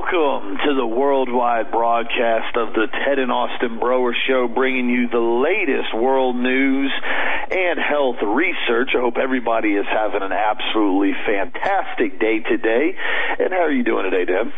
Welcome to the worldwide broadcast of the Ted and Austin Broer Show, bringing you the latest world news and health research. I hope everybody is having an absolutely fantastic day today. And how are you doing today, Deb?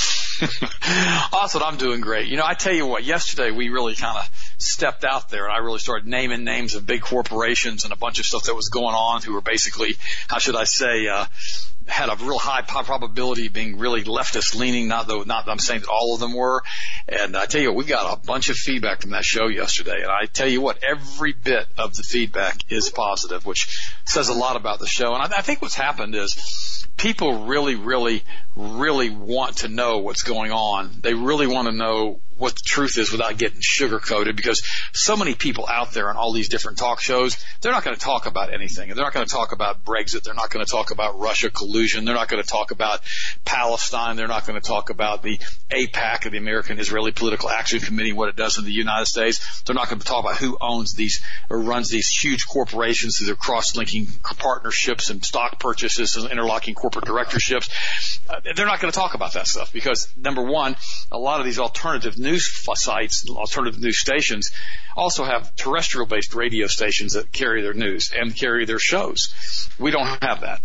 Austin, I'm doing great. You know, I tell you what, yesterday we really kind of stepped out there and I really started naming names of big corporations and a bunch of stuff that was going on who were basically, how should I say, had a real high probability of being really leftist leaning, not I'm saying that all of them were. And I tell you what, we got a bunch of feedback from that show yesterday. And I tell you what, every bit of the feedback is positive, which says a lot about the show. And I think what's happened is people really want to know what's going on. They really want to know what the truth is without getting sugar-coated, because so many people out there on all these different talk shows, they're not going to talk about anything. They're not going to talk about Brexit. They're not going to talk about Russia collusion. They're not going to talk about Palestine. They're not going to talk about the AIPAC, or the American Israeli Political Action Committee, what it does in the United States. They're not going to talk about who owns these or runs these huge corporations through their cross-linking partnerships and stock purchases and interlocking corporate directorships. They're not going to talk about that stuff because, number one, a lot of these alternative news sites, alternative news stations, also have terrestrial-based radio stations that carry their news and carry their shows. We don't have that.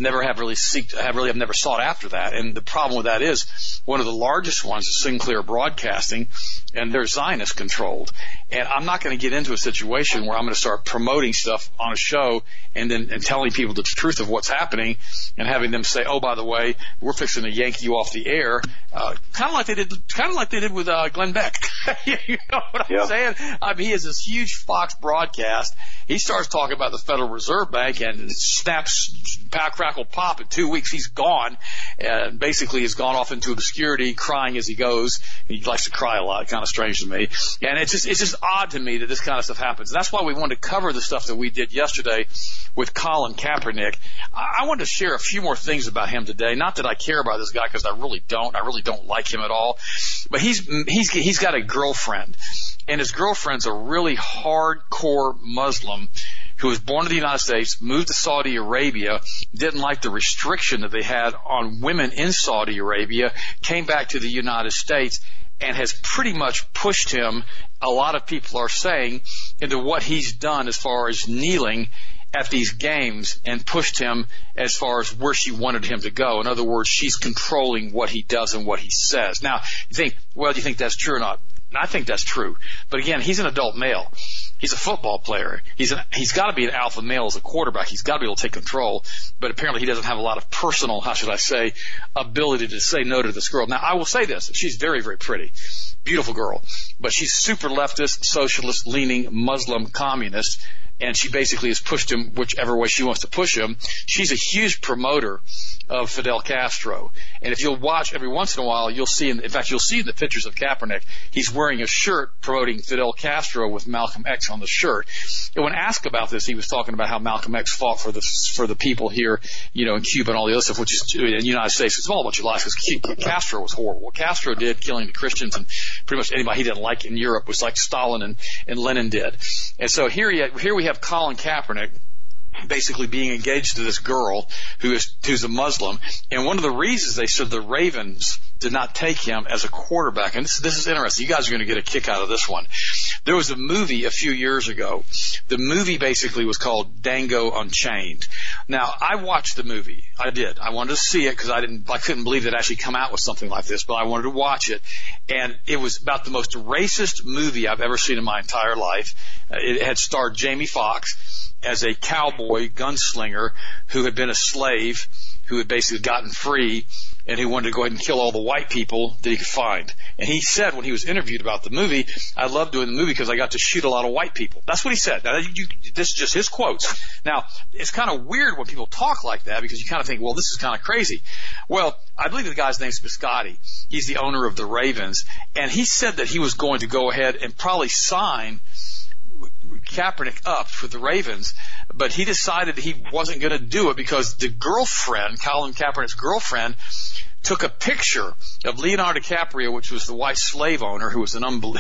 Have never sought after that. And the problem with that is one of the largest ones is Sinclair Broadcasting, and they're Zionist controlled. And I'm not going to get into a situation where I'm going to start promoting stuff on a show and telling people the truth of what's happening and having them say, oh, by the way, we're fixing to yank you off the air, kind of like they did with Glenn Beck. You know what I'm saying? I mean, he has this huge Fox broadcast. He starts talking about the Federal Reserve Bank and it snaps, crackle, pop. In 2 weeks, he's gone. And basically, he's gone off into obscurity, crying as he goes. He likes to cry a lot, kind of strange to me. And it's just odd to me that this kind of stuff happens. And that's why we wanted to cover the stuff that we did yesterday with Colin Kaepernick. I wanted to share a few more things about him today. Not that I care about this guy, because I really don't. I really don't like him at all. But he's got a girlfriend, and his girlfriend's a really hardcore Muslim who was born in the United States, moved to Saudi Arabia, didn't like the restriction that they had on women in Saudi Arabia, came back to the United States, and has pretty much pushed him, a lot of people are saying, into what he's done as far as kneeling at these games, and pushed him as far as where she wanted him to go. In other words, she's controlling what he does and what he says. Now, you think, well, do you think that's true or not? I think that's true. But again, he's an adult male. He's a football player. He's got to be an alpha male as a quarterback. He's got to be able to take control. But apparently he doesn't have a lot of personal, how should I say, ability to say no to this girl. Now, I will say this. She's very, very pretty. Beautiful girl. But she's super leftist, socialist, leaning, Muslim, communist. And she basically has pushed him whichever way she wants to push him. She's a huge promoter of Fidel Castro. And if you'll watch every once in a while, you'll see in the pictures of Kaepernick, he's wearing a shirt promoting Fidel Castro with Malcolm X on the shirt. And when asked about this, he was talking about how Malcolm X fought for the people here, you know, in Cuba and all the other stuff, which is in the United States. It's all a bunch of lies, because Castro was horrible. What Castro did, killing the Christians and pretty much anybody he didn't like in Europe, was like Stalin and Lenin did. And so here we have Colin Kaepernick basically being engaged to this girl who's a Muslim. And one of the reasons they said the Ravens did not take him as a quarterback, and this is interesting. You guys are going to get a kick out of this one. There was a movie a few years ago. The movie basically was called Django Unchained. Now, I watched the movie. I did. I wanted to see it because I couldn't believe it actually come out with something like this, but I wanted to watch it. And it was about the most racist movie I've ever seen in my entire life. It had starred Jamie Foxx as a cowboy gunslinger who had been a slave, who had basically gotten free, and who wanted to go ahead and kill all the white people that he could find. And he said when he was interviewed about the movie, I love doing the movie because I got to shoot a lot of white people. That's what he said. Now, this is just his quotes. Now, it's kind of weird when people talk like that because you kind of think, well, this is kind of crazy. Well, I believe the guy's name's Biscotti. He's the owner of the Ravens. And he said that he was going to go ahead and probably sign Kaepernick up for the Ravens, but he decided he wasn't going to do it because the girlfriend, Colin Kaepernick's girlfriend, took a picture of Leonardo DiCaprio, which was the white slave owner who was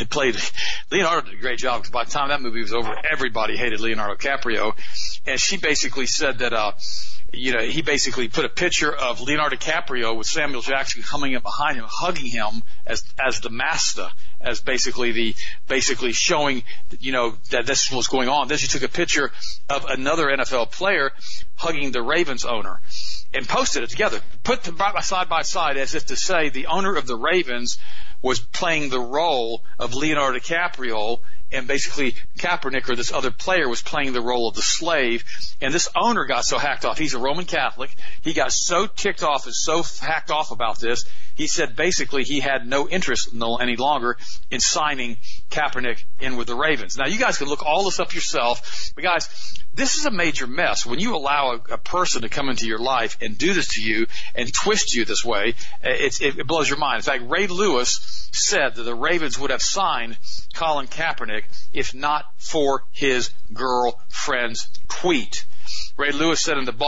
Leonardo did a great job, because by the time that movie was over, everybody hated Leonardo DiCaprio. And she basically said that, he basically put a picture of Leonardo DiCaprio with Samuel Jackson coming up behind him, hugging him as the master, as basically showing, that this was going on. Then she took a picture of another NFL player hugging the Ravens owner and posted it together, put them side by side, as if to say the owner of the Ravens was playing the role of Leonardo DiCaprio, and basically Kaepernick, or this other player, was playing the role of the slave. And this owner got so hacked off. He's a Roman Catholic. He got so ticked off and so hacked off about this, he said basically he had no interest any longer in signing Kaepernick in with the Ravens. Now, you guys can look all this up yourself. But, guys, this is a major mess. When you allow a person to come into your life and do this to you and twist you this way, it blows your mind. In fact, Ray Lewis said that the Ravens would have signed Colin Kaepernick if not for his girlfriend's tweet. Ray Lewis said the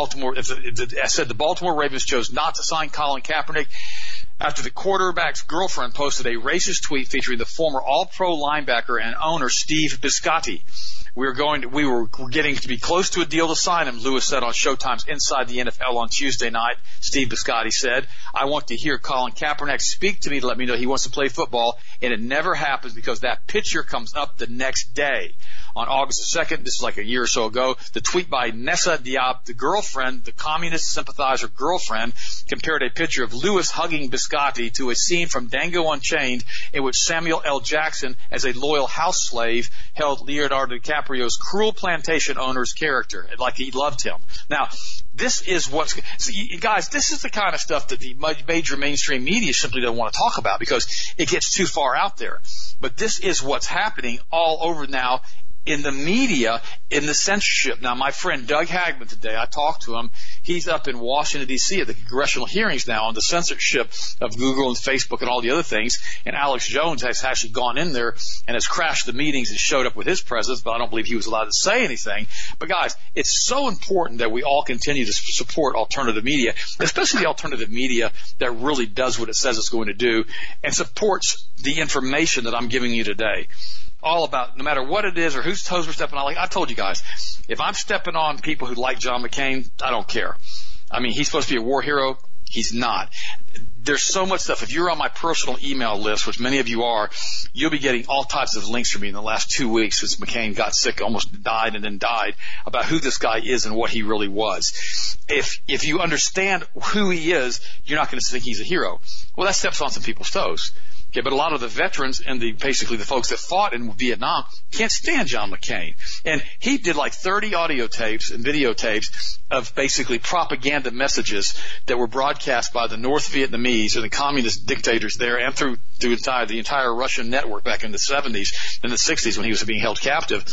Baltimore Ravens chose not to sign Colin Kaepernick after the quarterback's girlfriend posted a racist tweet featuring the former All-Pro linebacker and owner Steve Bisciotti. We were getting to be close to a deal to sign him, Lewis said on Showtime's Inside the NFL on Tuesday night. Steve Bisciotti said, "I want to hear Colin Kaepernick speak to me to let me know he wants to play football, and it never happens because that picture comes up the next day." On August the 2nd, this is like a year or so ago, the tweet by Nessa Diab, the girlfriend, the communist sympathizer girlfriend, compared a picture of Lewis hugging Biscotti to a scene from Django Unchained in which Samuel L. Jackson, as a loyal house slave, held Leonardo DiCaprio's cruel plantation owner's character, like he loved him. Now, this is guys, this is the kind of stuff that the major mainstream media simply don't want to talk about because it gets too far out there. But this is what's happening all over now in the media, in the censorship. Now, my friend Doug Hagman today, I talked to him. He's up in Washington, D.C. at the congressional hearings now on the censorship of Google and Facebook and all the other things. And Alex Jones has actually gone in there and has crashed the meetings and showed up with his presence, but I don't believe he was allowed to say anything. But, guys, it's so important that we all continue to support alternative media, especially the alternative media that really does what it says it's going to do and supports the information that I'm giving you today. All about, no matter what it is or whose toes we're stepping on. Like I told you guys, if I'm stepping on people who like John McCain, I don't care. I mean, he's supposed to be a war hero. He's not. There's so much stuff. If you're on my personal email list, which many of you are, you'll be getting all types of links from me in the last 2 weeks since McCain got sick, almost died, and then died, about who this guy is and what he really was. If you understand who he is, you're not going to think he's a hero. Well, that steps on some people's toes. Okay, but a lot of the veterans and basically the folks that fought in Vietnam can't stand John McCain. And he did like 30 audio tapes and videotapes of basically propaganda messages that were broadcast by the North Vietnamese and the communist dictators there and through the entire Russian network back in the 70s and the 60s when he was being held captive.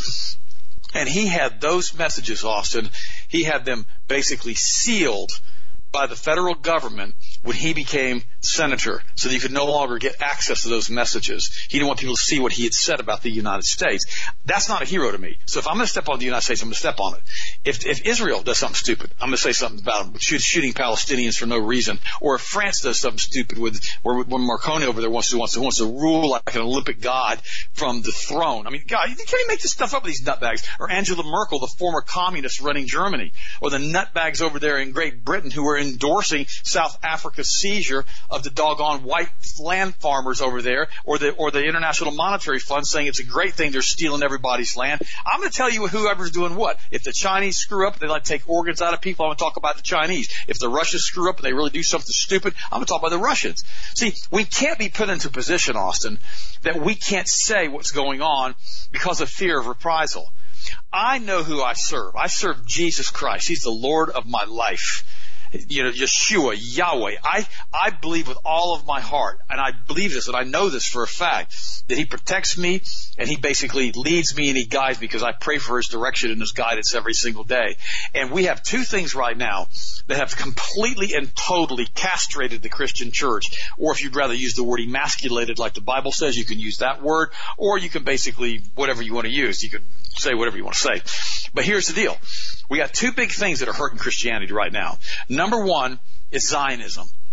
And he had those messages, Austin, he had them basically sealed by the federal government when he became senator so that you could no longer get access to those messages. He didn't want people to see what he had said about the United States. That's not a hero to me. So if I'm going to step on the United States, I'm going to step on it. If Israel does something stupid, I'm going to say something about them, shooting Palestinians for no reason. Or if France does something stupid when Marconi over there wants to rule like an Olympic god from the throne. I mean, God, you can't even make this stuff up with these nutbags. Or Angela Merkel, the former communist running Germany. Or the nutbags over there in Great Britain who are endorsing South Africa's seizure of the doggone white land farmers over there, or the International Monetary Fund saying it's a great thing they're stealing everybody's land. I'm going to tell you whoever's doing what. If the Chinese screw up and they like to take organs out of people, I'm going to talk about the Chinese. If the Russians screw up and they really do something stupid, I'm going to talk about the Russians. See, we can't be put into a position, Austin, that we can't say what's going on because of fear of reprisal. I know who I serve. I serve Jesus Christ. He's the Lord of my life. You know, Yeshua, Yahweh. I believe with all of my heart, and I believe this, and I know this for a fact, that He protects me, and He basically leads me and He guides me because I pray for His direction and His guidance every single day. And we have two things right now that have completely and totally castrated the Christian church. Or if you'd rather use the word emasculated like the Bible says, you can use that word, or you can basically, whatever you want to use, you could say whatever you want to say. But here's the deal. We got two big things that are hurting Christianity right now. Number one is Zionism.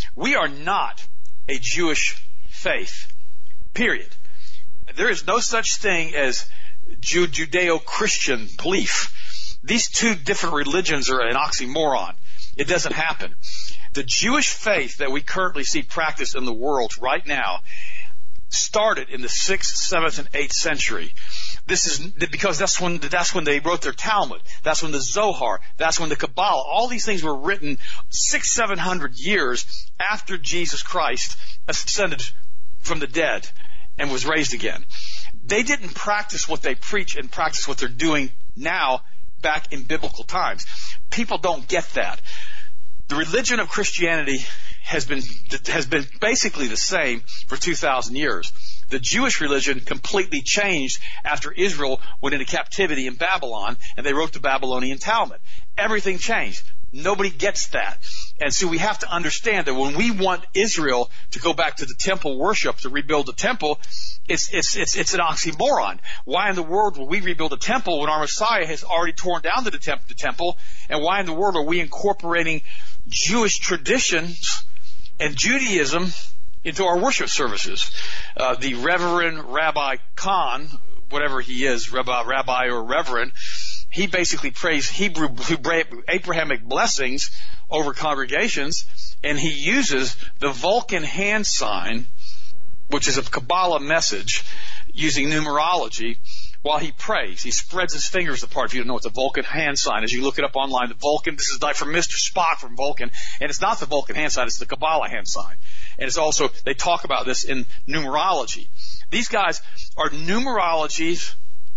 We are not a Jewish faith, period. There is no such thing as Judeo-Christian belief. These two different religions are an oxymoron. It doesn't happen. The Jewish faith that we currently see practiced in the world right now started in the 6th, 7th, and 8th century. This is because that's when they wrote their Talmud. That's when the Zohar. That's when the Kabbalah. All these things were written 600-700 years after Jesus Christ ascended from the dead and was raised again. They didn't practice what they preach and practice what they're doing now back in biblical times. People don't get that. The religion of Christianity has been basically the same for 2,000 years. The Jewish religion completely changed after Israel went into captivity in Babylon, and they wrote the Babylonian Talmud. Everything changed. Nobody gets that. And so we have to understand that when we want Israel to go back to the temple worship, to rebuild the temple, it's an oxymoron. Why in the world will we rebuild a temple when our Messiah has already torn down the temple? And why in the world are we incorporating Jewish traditions and Judaism into our worship services? The Reverend Rabbi Khan, whatever he is, rabbi or reverend, he basically prays Hebrew Abrahamic blessings over congregations, and he uses the Vulcan hand sign, which is a Kabbalah message, using numerology while he prays. He spreads his fingers apart. If you don't know what the Vulcan hand sign is, you look it up online. The Vulcan, this is like from Mr. Spock from Vulcan, and it's not the Vulcan hand sign, it's the Kabbalah hand sign. And it's also, they talk about this in numerology. These guys are numerologies.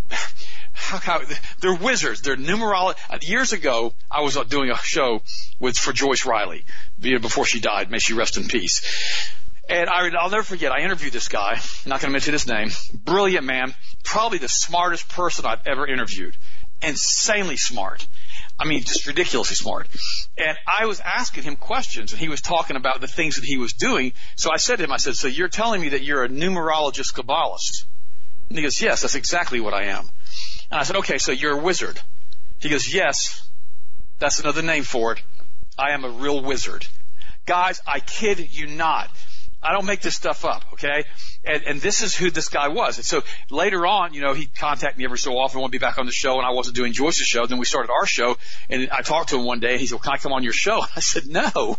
They're wizards. They're numerology. Years ago, I was doing a show for Joyce Riley before she died. May she rest in peace. And I'll never forget, I interviewed this guy. I'm not going to mention his name. Brilliant man. Probably the smartest person I've ever interviewed. Insanely smart. I mean, just ridiculously smart. And I was asking him questions, and he was talking about the things that he was doing. So I said to him, so you're telling me that you're a numerologist Kabbalist? And he goes, yes, that's exactly what I am. And I said, okay, so you're a wizard. He goes, yes, that's another name for it. I am a real wizard. Guys, I kid you not. I don't make this stuff up, okay? And this is who this guy was. And so later on, he'd contact me every so often, want to be back on the show, and I wasn't doing Joyce's show. Then we started our show, and I talked to him one day, and he said, well, can I come on your show? I said, no,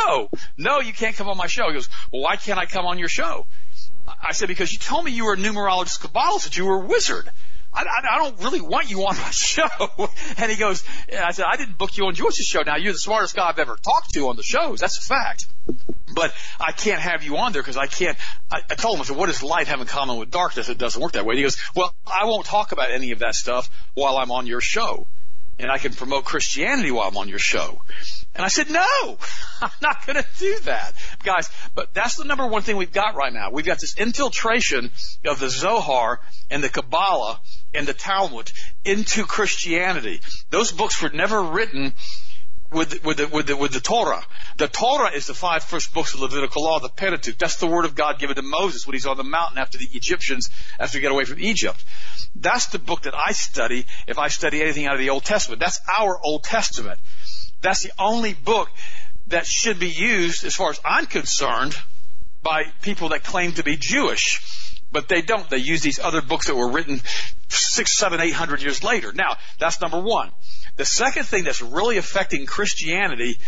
you can't come on my show. He goes, well, why can't I come on your show? I said, because you told me you were a numerologist Kabbalist, that you were a wizard. I don't really want you on my show. And he goes, I said, I didn't book you on Joyce's show. Now, you're the smartest guy I've ever talked to on the shows. That's a fact. But I can't have you on there because I can't. I told him, I said, what does light have in common with darkness? It doesn't work that way. And he goes, well, I won't talk about any of that stuff while I'm on your show. And I can promote Christianity while I'm on your show. And I said, no, I'm not going to do that. Guys, but that's the number one thing we've got right now. We've got this infiltration of the Zohar and the Kabbalah and the Talmud into Christianity. Those books were never written with the Torah. The Torah is the 5 first books of Levitical law, the Pentateuch. That's the word of God given to Moses when he's on the mountain after the Egyptians, after they get away from Egypt. That's the book that I study if I study anything out of the Old Testament. That's our Old Testament. That's the only book that should be used, as far as I'm concerned, by people that claim to be Jewish. But they don't. They use these other books that were written 600, 700, 800 years later. Now, that's number one. The second thing that's really affecting Christianity,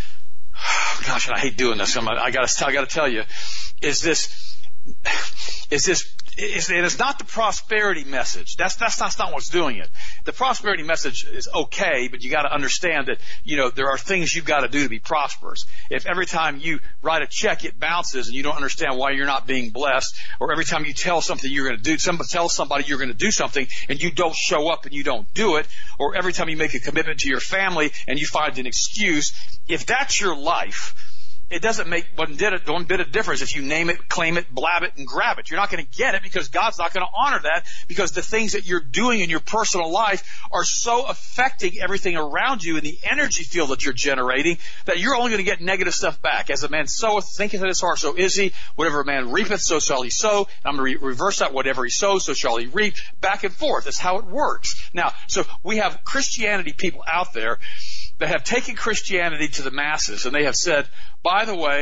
gosh, I hate doing this. I got to tell you, is this, and it's not the prosperity message. That's not what's doing it. The prosperity message is okay, but you got to understand that, there are things you've got to do to be prosperous. If every time you write a check, it bounces and you don't understand why you're not being blessed, or every time you tell something you're going to do, tell somebody you're going to do something and you don't show up and you don't do it, or every time you make a commitment to your family and you find an excuse, if that's your life, it doesn't make one bit of difference if you name it, claim it, blab it, and grab it. You're not going to get it because God's not going to honor that, because the things that you're doing in your personal life are so affecting everything around you in the energy field that you're generating that you're only going to get negative stuff back. As a man soweth, thinketh in his heart, so is he. Whatever a man reapeth, so shall he sow. And I'm going to reverse that. Whatever he sows, so shall he reap. Back and forth. That's how it works. Now, so we have Christianity people out there that have taken Christianity to the masses, and they have said, by the way,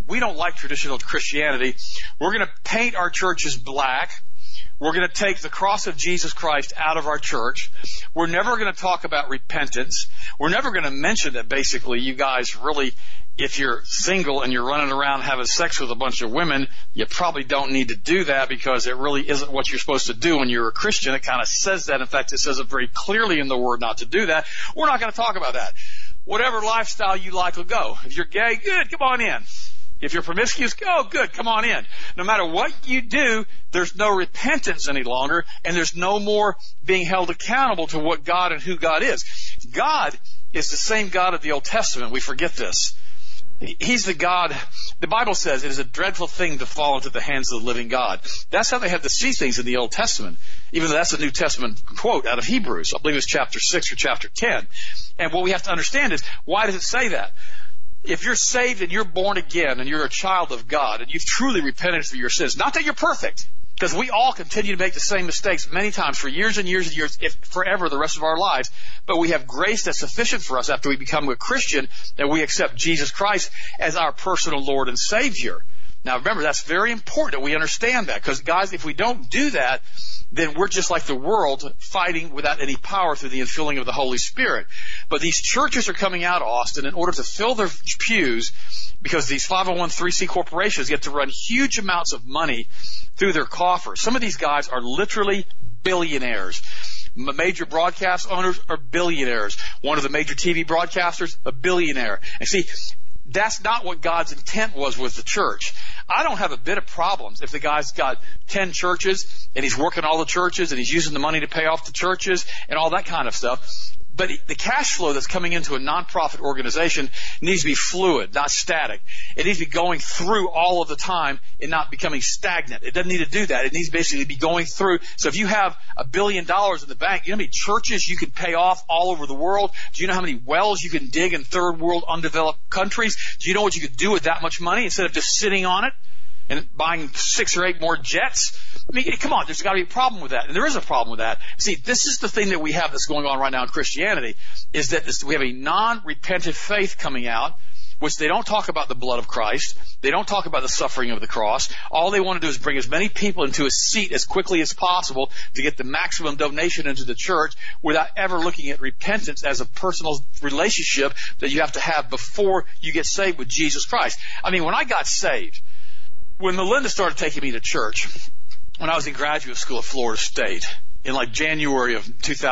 we don't like traditional Christianity. We're going to paint our churches black. We're going to take the cross of Jesus Christ out of our church. We're never going to talk about repentance. We're never going to mention that basically you guys really, if you're single and you're running around having sex with a bunch of women, you probably don't need to do that because it really isn't what you're supposed to do when you're a Christian. It kind of says that. In fact, it says it very clearly in the Word not to do that. We're not going to talk about that. Whatever lifestyle you like will go. If you're gay, good, come on in. If you're promiscuous, go, good, come on in. No matter what you do, there's no repentance any longer, and there's no more being held accountable to what God and who God is. God is the same God of the Old Testament. We forget this. He's the God. The Bible says it is a dreadful thing to fall into the hands of the living God. That's how they had to see things in the Old Testament, even though that's a New Testament quote out of Hebrews. I believe it's chapter 6 or chapter 10. And what we have to understand is, why does it say that? If you're saved and you're born again and you're a child of God and you've truly repented for your sins, not that you're perfect, because we all continue to make the same mistakes many times for years and years and years, if forever, the rest of our lives, but we have grace that's sufficient for us after we become a Christian, that we accept Jesus Christ as our personal Lord and Savior. Now remember, that's very important that we understand that, because guys, if we don't do that, then we're just like the world, fighting without any power through the infilling of the Holy Spirit. But these churches are coming out, Austin, in order to fill their pews, because these 501(c)(3) corporations get to run huge amounts of money through their coffers. Some of these guys are literally billionaires. Major broadcast owners are billionaires. One of the major TV broadcasters, a billionaire. And see, that's not what God's intent was with the church. I don't have a bit of problems if the guy's got 10 churches and he's working all the churches and he's using the money to pay off the churches and all that kind of stuff. But the cash flow that's coming into a nonprofit organization needs to be fluid, not static. It needs to be going through all of the time and not becoming stagnant. It doesn't need to do that. It needs basically to be going through. So if you have $1 billion in the bank, you know how many churches you can pay off all over the world? Do you know how many wells you can dig in third world undeveloped countries? Do you know what you could do with that much money instead of just sitting on it and buying 6 or 8 more jets? I mean, come on, there's got to be a problem with that. And there is a problem with that. See, this is the thing that we have that's going on right now in Christianity, is that we have a non-repentant faith coming out, which they don't talk about the blood of Christ. They don't talk about the suffering of the cross. All they want to do is bring as many people into a seat as quickly as possible to get the maximum donation into the church without ever looking at repentance as a personal relationship that you have to have before you get saved with Jesus Christ. I mean, when I got saved, when Melinda started taking me to church, when I was in graduate school at Florida State in like January of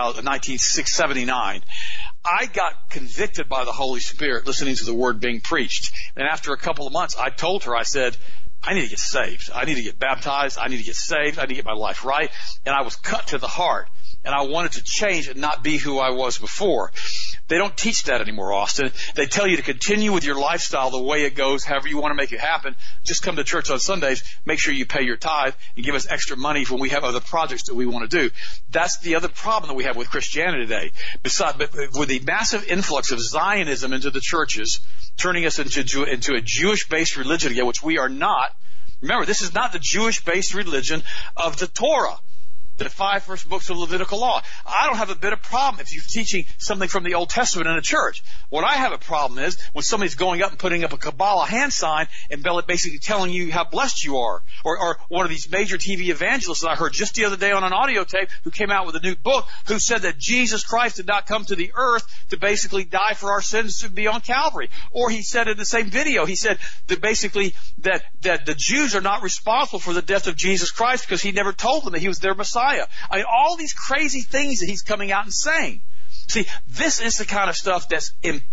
1979, I got convicted by the Holy Spirit listening to the word being preached. And after a couple of months, I told her, I said, I need to get saved. I need to get baptized. I need to get saved. I need to get my life right. And I was cut to the heart. And I wanted to change and not be who I was before. They don't teach that anymore, Austin. They tell you to continue with your lifestyle the way it goes, however you want to make it happen. Just come to church on Sundays, make sure you pay your tithe, and give us extra money when we have other projects that we want to do. That's the other problem that we have with Christianity today. But with the massive influx of Zionism into the churches, turning us into a Jewish-based religion again, which we are not. Remember, this is not the Jewish-based religion of the Torah, the 5 first books of Levitical law. I don't have a bit of problem if you're teaching something from the Old Testament in a church. What I have a problem is when somebody's going up and putting up a Kabbalah hand sign and basically telling you how blessed you are. Or one of these major TV evangelists that I heard just the other day on an audio tape who came out with a new book who said that Jesus Christ did not come to the earth to basically die for our sins to be on Calvary. Or he said in the same video, he said that basically that the Jews are not responsible for the death of Jesus Christ because he never told them that he was their Messiah. I mean, all these crazy things that he's coming out and saying. See, this is the kind of stuff that's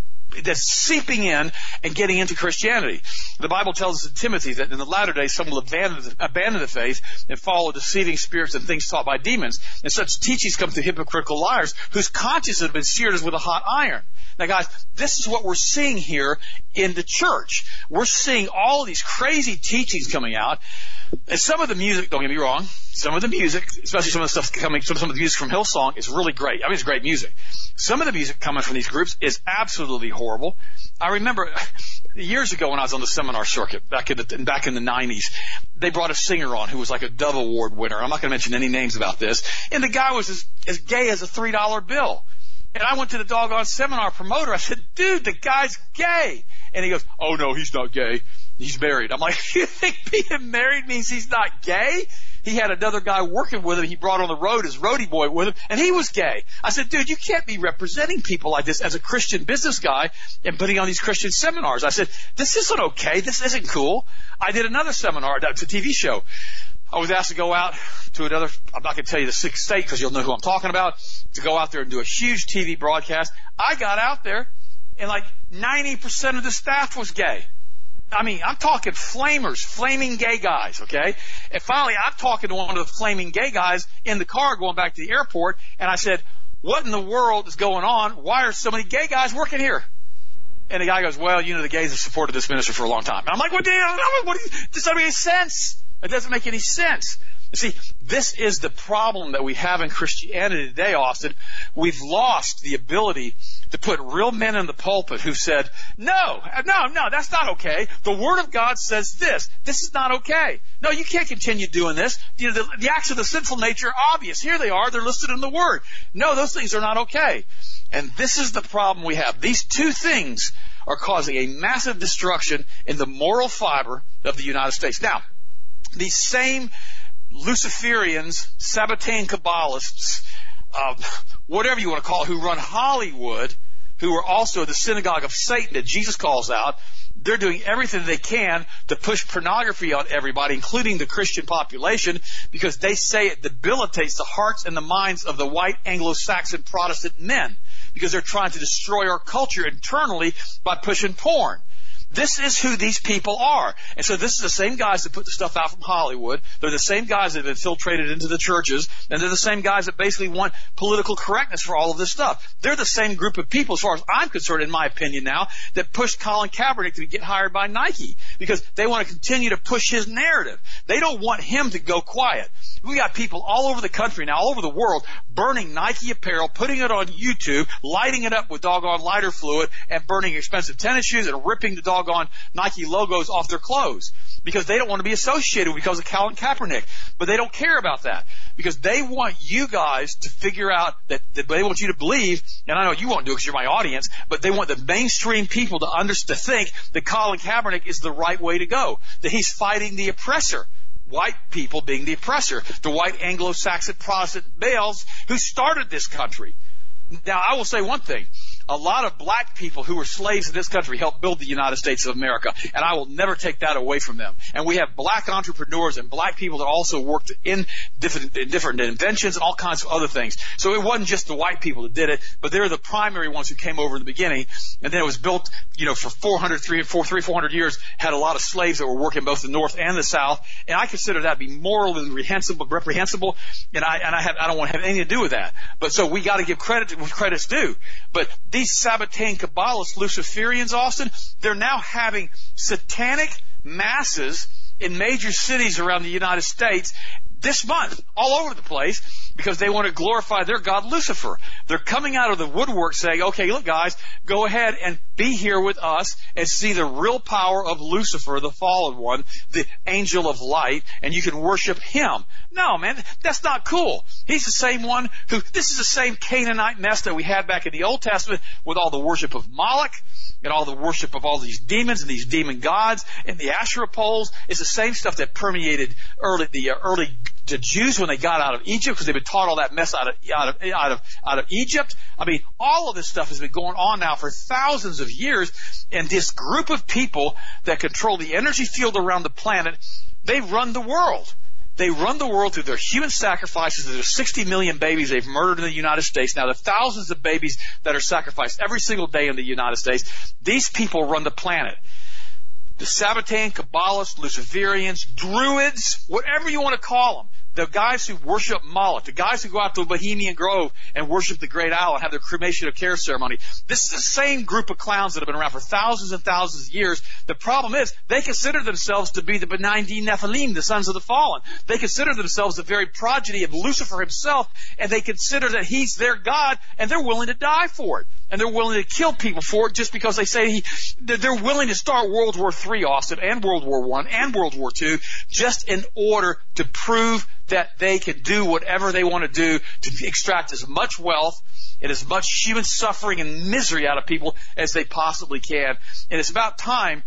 seeping in and getting into Christianity. The Bible tells us in Timothy that in the latter days some will abandon the faith and follow deceiving spirits and things taught by demons. And such teachings come through hypocritical liars whose consciences have been seared as with a hot iron. Now, guys, this is what we're seeing here in the church. We're seeing all these crazy teachings coming out. And some of the music, don't get me wrong, some of the music, especially some of the stuff coming, some of the music from Hillsong is really great. I mean, it's great music. Some of the music coming from these groups is absolutely horrible. I remember years ago when I was on the seminar circuit back in the 90s, they brought a singer on who was like a Dove Award winner. I'm not going to mention any names about this. And the guy was as gay as a $3 bill. And I went to the doggone seminar promoter. I said, dude, the guy's gay. And he goes, oh, no, he's not gay. He's married. I'm like, you think being married means he's not gay? He had another guy working with him. He brought on the road his roadie boy with him, and he was gay. I said, dude, you can't be representing people like this as a Christian business guy and putting on these Christian seminars. I said, this isn't okay. This isn't cool. I did another seminar. It's a TV show. I was asked to go out to another, I'm not going to tell you the 6th state because you'll know who I'm talking about, to go out there and do a huge TV broadcast. I got out there, and like 90% of the staff was gay. I mean, I'm talking flamers, flaming gay guys, okay? And finally, I'm talking to one of the flaming gay guys in the car going back to the airport, and I said, what in the world is going on? Why are so many gay guys working here? And the guy goes, well, you know, the gays have supported this ministry for a long time. And I'm like, this doesn't make any sense. It doesn't make any sense. You see, this is the problem that we have in Christianity today, Austin. We've lost the ability to put real men in the pulpit who said, no, that's not okay. The Word of God says this. This is not okay. No, you can't continue doing this. You know, the acts of the sinful nature are obvious. Here they are. They're listed in the Word. No, those things are not okay. And this is the problem we have. These two things are causing a massive destruction in the moral fiber of the United States. Now, these same Luciferians, Sabbatean Kabbalists, whatever you want to call it, who run Hollywood, who are also the synagogue of Satan that Jesus calls out, they're doing everything they can to push pornography on everybody, including the Christian population, because they say it debilitates the hearts and the minds of the white Anglo-Saxon Protestant men, because they're trying to destroy our culture internally by pushing porn. This is who these people are. And so this is the same guys that put the stuff out from Hollywood. They're the same guys that have infiltrated into the churches. And they're the same guys that basically want political correctness for all of this stuff. They're the same group of people, as far as I'm concerned, in my opinion now, that pushed Colin Kaepernick to get hired by Nike, because they want to continue to push his narrative. They don't want him to go quiet. We got people all over the country now, all over the world, burning Nike apparel, putting it on YouTube, lighting it up with doggone lighter fluid, and burning expensive tennis shoes and ripping the doggone Nike logos off their clothes, because they don't want to be associated because of Colin Kaepernick. But they don't care about that, because they want you guys to figure out that they want you to believe, and I know you won't do it because you're my audience, but they want the mainstream people to think that Colin Kaepernick is the right way to go, that he's fighting the oppressor. White people being the oppressor, the white Anglo-Saxon Protestant males who started this country. Now, I will say one thing. A lot of black people who were slaves in this country helped build the United States of America, and I will never take that away from them. And we have black entrepreneurs and black people that also worked in different inventions and all kinds of other things. So it wasn't just the white people that did it, but they're the primary ones who came over in the beginning. And then it was built, for 400 years, had a lot of slaves that were working both the North and the South. And I consider that to be morally reprehensible, and I don't want to have anything to do with that. But so we got to give credit to what credit's due. But these Sabbatean Kabbalists, Luciferians, Austin, they're now having satanic masses in major cities around the United States this month, all over the place, because they want to glorify their god Lucifer. They're coming out of the woodwork saying, okay, look guys, go ahead and be here with us and see the real power of Lucifer, the fallen one, the angel of light, and you can worship him. No, man, that's not cool. He's the same one this is the same Canaanite mess that we had back in the Old Testament with all the worship of Moloch and all the worship of all these demons and these demon gods and the Asherah poles. It's the same stuff that permeated the Jews when they got out of Egypt, because they've been taught all that mess out of Egypt. I mean, all of this stuff has been going on now for thousands of years, and this group of people that control the energy field around the planet, they run the world. They run the world through their human sacrifices. There's 60 million babies they've murdered in the United States. Now, the thousands of babies that are sacrificed every single day in the United States. These people run the planet. The Sabbatean, Kabbalists, Luciferians, Druids, whatever you want to call them. The guys who worship Moloch, the guys who go out to Bohemian Grove and worship the Great Owl and have their cremation of care ceremony. This is the same group of clowns that have been around for thousands and thousands of years. The problem is they consider themselves to be the Benigni Nephilim, the sons of the fallen. They consider themselves the very progeny of Lucifer himself, and they consider that he's their God, and they're willing to die for it. And they're willing to kill people for it just because they say they're willing to start World War III, Austin, and World War I, and World War II, just in order to prove that they can do whatever they want to do to extract as much wealth and as much human suffering and misery out of people as they possibly can. And it's about time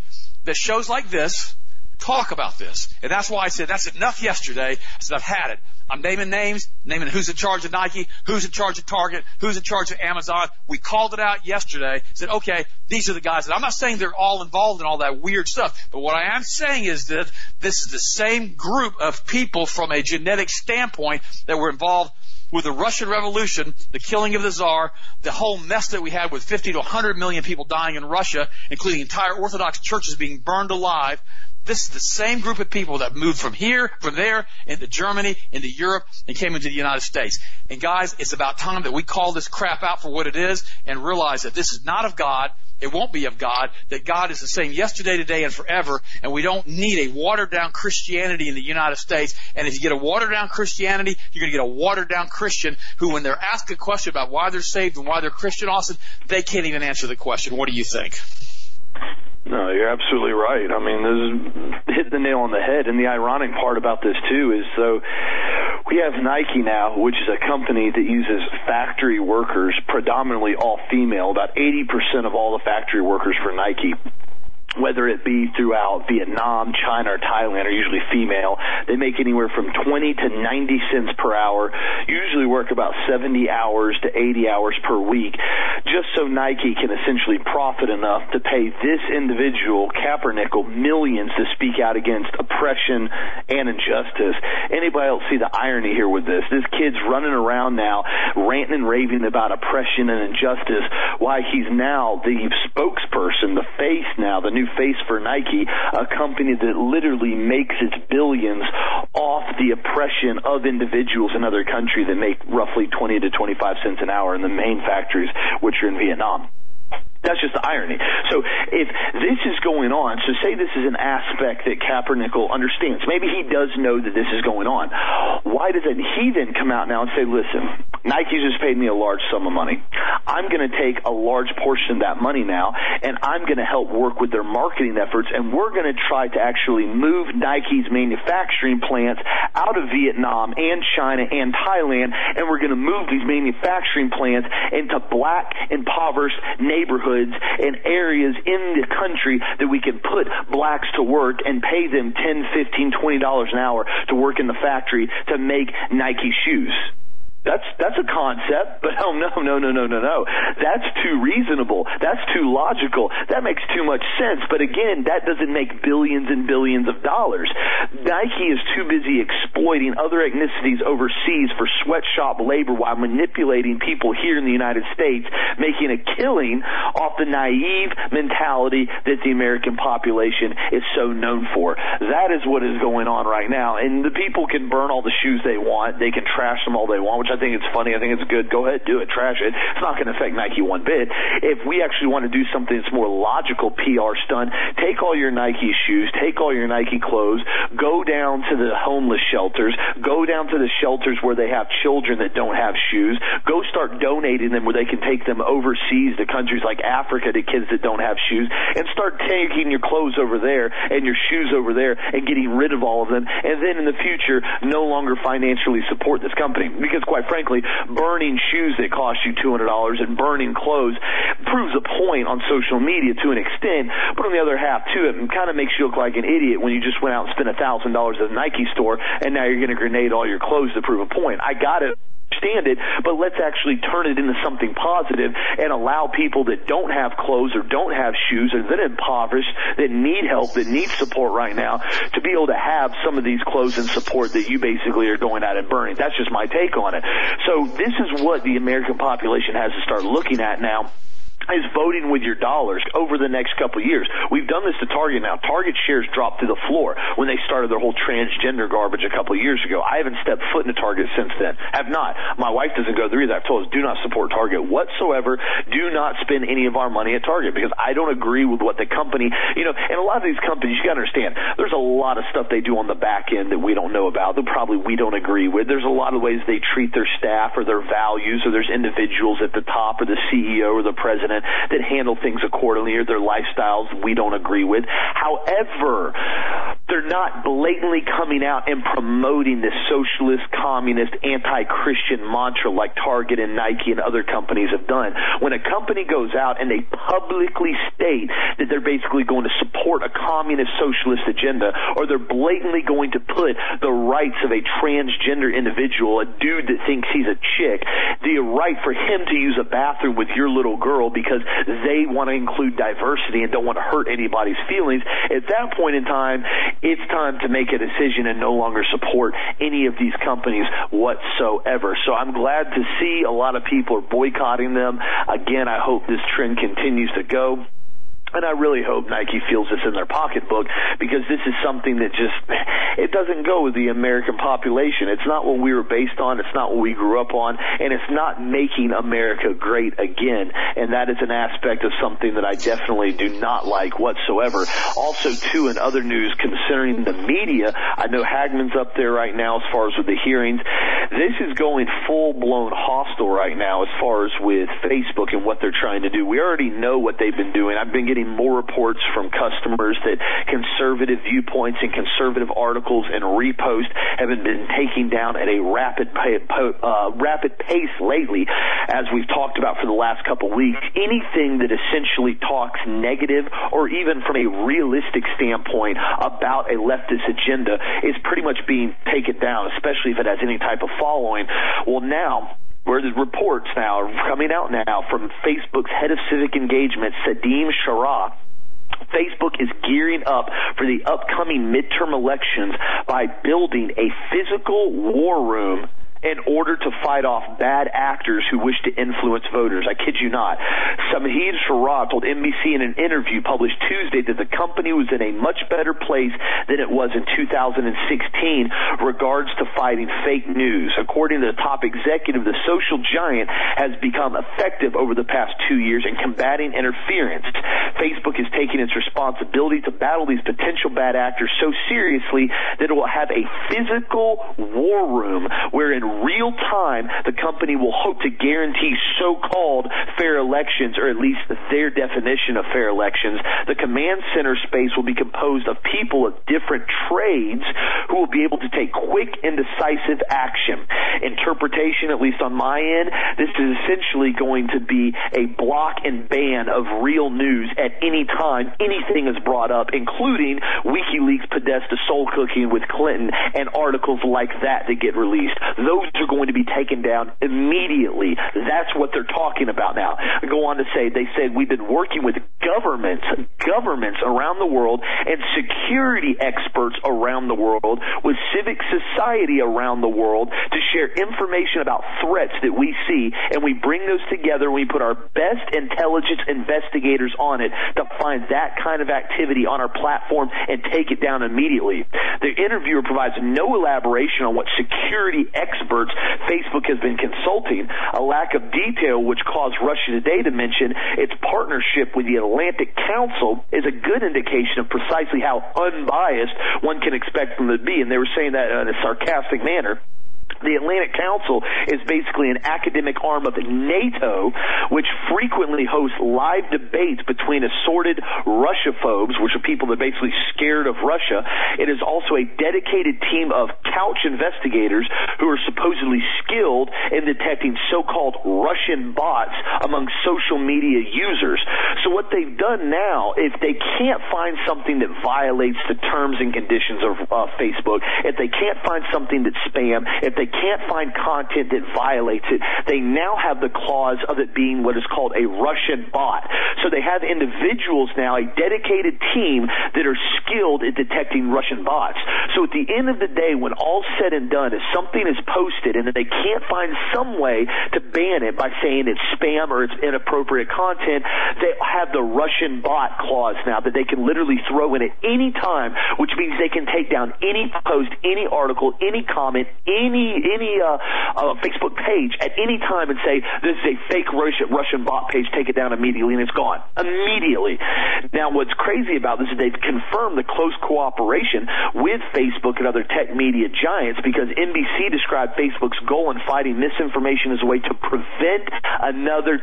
that shows like this talk about this. And that's why I said that's enough yesterday. I said I've had it. I'm naming names, naming who's in charge of Nike, who's in charge of Target, who's in charge of Amazon. We called it out yesterday. Said, okay, these are the guys. And I'm not saying they're all involved in all that weird stuff. But what I am saying is that this is the same group of people from a genetic standpoint that were involved with the Russian Revolution, the killing of the Tsar, the whole mess that we had with 50 to 100 million people dying in Russia, including entire Orthodox churches being burned alive. This is the same group of people that moved from here, from there, into Germany, into Europe, and came into the United States. And guys, it's about time that we call this crap out for what it is and realize that this is not of God. It won't be of God, that God is the same yesterday, today, and forever, and we don't need a watered-down Christianity in the United States. And if you get a watered-down Christianity, you're going to get a watered-down Christian who, when they're asked a question about why they're saved and why they're Christian, Austin, they can't even answer the question. What do you think? No, you're absolutely right. I mean, this is hit the nail on the head. And the ironic part about this, too, is so we have Nike now, which is a company that uses factory workers, predominantly all female. About 80% of all the factory workers for Nike, whether it be throughout Vietnam, China, or Thailand, are usually female. They make anywhere from 20 to 90 cents per hour, usually work about 70 hours to 80 hours per week, just so Nike can essentially profit enough to pay this individual, Kaepernick, millions to speak out against oppression and injustice. Anybody else see the irony here with this? This kid's running around now ranting and raving about oppression and injustice, why he's now the spokesperson, the face now, the new face for Nike, a company that literally makes its billions off the oppression of individuals in other countries that make roughly 20 to 25 cents an hour in the main factories, which are in Vietnam. That's just the irony. So if this is going on, so say this is an aspect that Kaepernick understands. Maybe he does know that this is going on. Why doesn't he then come out now and say, listen, Nike's just paid me a large sum of money. I'm going to take a large portion of that money now, and I'm going to help work with their marketing efforts, and we're going to try to actually move Nike's manufacturing plants out of Vietnam and China and Thailand, and we're going to move these manufacturing plants into black, impoverished neighborhoods and areas in the country that we can put blacks to work and pay them $10, $15, $20 an hour to work in the factory to make Nike shoes. That's a concept, but no. That's too reasonable. That's too logical. That makes too much sense. But again, that doesn't make billions and billions of dollars. Nike is too busy exploiting other ethnicities overseas for sweatshop labor while manipulating people here in the United States, making a killing off the naive mentality that the American population is so known for. That is what is going on right now. And the people can burn all the shoes they want. They can trash them all they want, which I think it's funny. I think it's good. Go ahead, do it. Trash it. It's not going to affect Nike one bit. If we actually want to do something that's more logical PR stunt, take all your Nike shoes, take all your Nike clothes, go down to the homeless shelters, go down to the shelters where they have children that don't have shoes, go start donating them where they can take them overseas to countries like Africa to kids that don't have shoes, and start taking your clothes over there and your shoes over there and getting rid of all of them, and then in the future no longer financially support this company. Because quite frankly, burning shoes that cost you $200 and burning clothes proves a point on social media to an extent, but on the other half, too, it kind of makes you look like an idiot when you just went out and spent $1,000 at a Nike store and now you're going to grenade all your clothes to prove a point. I got it. Understand it, but let's actually turn it into something positive and allow people that don't have clothes or don't have shoes or that are impoverished, that need help, that need support right now, to be able to have some of these clothes and support that you basically are going out and burning. That's just my take on it. So this is what the American population has to start looking at now, is voting with your dollars over the next couple of years. We've done this to Target now. Target shares dropped to the floor when they started their whole transgender garbage a couple of years ago. I haven't stepped foot into Target since then. Have not. My wife doesn't go there either. I've told us, do not support Target whatsoever. Do not spend any of our money at Target because I don't agree with what the company, and a lot of these companies, you got to understand, there's a lot of stuff they do on the back end that we don't know about, that probably we don't agree with. There's a lot of ways they treat their staff or their values, or there's individuals at the top or the CEO or the president that handle things accordingly, or their lifestyles we don't agree with. However, they're not blatantly coming out and promoting this socialist, communist, anti-Christian mantra like Target and Nike and other companies have done. When a company goes out and they publicly state that they're basically going to support a communist socialist agenda, or they're blatantly going to put the rights of a transgender individual, a dude that thinks he's a chick, the right for him to use a bathroom with your little girl because they want to include diversity and don't want to hurt anybody's feelings, at that point in time, it's time to make a decision and no longer support any of these companies whatsoever. So I'm glad to see a lot of people are boycotting them. Again, I hope this trend continues to go. And I really hope Nike feels this in their pocketbook, because this is something that just, it doesn't go with the American population. It's not what we were based on. It's not what we grew up on. And it's not making America great again. And that is an aspect of something that I definitely do not like whatsoever. Also, too, in other news concerning the media, I know Hagman's up there right now as far as with the hearings. This is going full-blown hostile right now as far as with Facebook and what they're trying to do. We already know what they've been doing. I've been getting more reports from customers that conservative viewpoints and conservative articles and reposts have been taking down at a rapid pace lately, as we've talked about for the last couple weeks. Anything that essentially talks negative or even from a realistic standpoint about a leftist agenda is pretty much being taken down, especially if it has any type of following. Well, now, where the reports now are coming out now from Facebook's head of civic engagement, Sadim Shara, Facebook is gearing up for the upcoming midterm elections by building a physical war room in order to fight off bad actors who wish to influence voters. I kid you not. Sadim Shara told NBC in an interview published Tuesday that the company was in a much better place than it was in 2016 regards to fighting fake news. According to the top executive, the social giant has become effective over the past 2 years in combating interference. Facebook is taking its responsibility to battle these potential bad actors so seriously that it will have a physical war room where in real time the company will hope to guarantee so-called fair elections, or at least their definition of fair elections. The command center space will be composed of people of different trades who will be able to take quick and decisive action. Interpretation, at least on my end, this is essentially going to be a block and ban of real news at any time anything is brought up, including WikiLeaks Podesta soul cooking with Clinton and articles like that get released. Those are going to be taken down immediately. That's what they're talking about now. I go on to say, they said, we've been working with governments around the world and security experts around the world, with civic society around the world, to share information about threats that we see, and we bring those together and we put our best intelligence investigators on it to find that kind of activity on our platform and take it down immediately. The interviewer provides no elaboration on what security experts Facebook has been consulting, a lack of detail which caused Russia Today to mention its partnership with the Atlantic Council is a good indication of precisely how unbiased one can expect them to be. And they were saying that in a sarcastic manner. The Atlantic Council is basically an academic arm of NATO, which frequently hosts live debates between assorted Russophobes, which are people that are basically scared of Russia. It is also a dedicated team of couch investigators who are supposedly skilled in detecting so-called Russian bots among social media users. So what they've done now, if they can't find something that violates the terms and conditions of Facebook, if they can't find something that's spam, if they can't find content that violates it, they now have the clause of it being what is called a Russian bot. So they have individuals now, a dedicated team that are skilled at detecting Russian bots. So at the end of the day, when all's said and done, if something is posted and they can't find some way to ban it by saying it's spam or it's inappropriate content, they have the Russian bot clause now that they can literally throw in at any time, which means they can take down any post, any article, any comment, any any Facebook page at any time and say, this is a fake Russian bot page, take it down immediately, and it's gone. Immediately. Now, what's crazy about this is they've confirmed the close cooperation with Facebook and other tech media giants, because NBC described Facebook's goal in fighting misinformation as a way to prevent another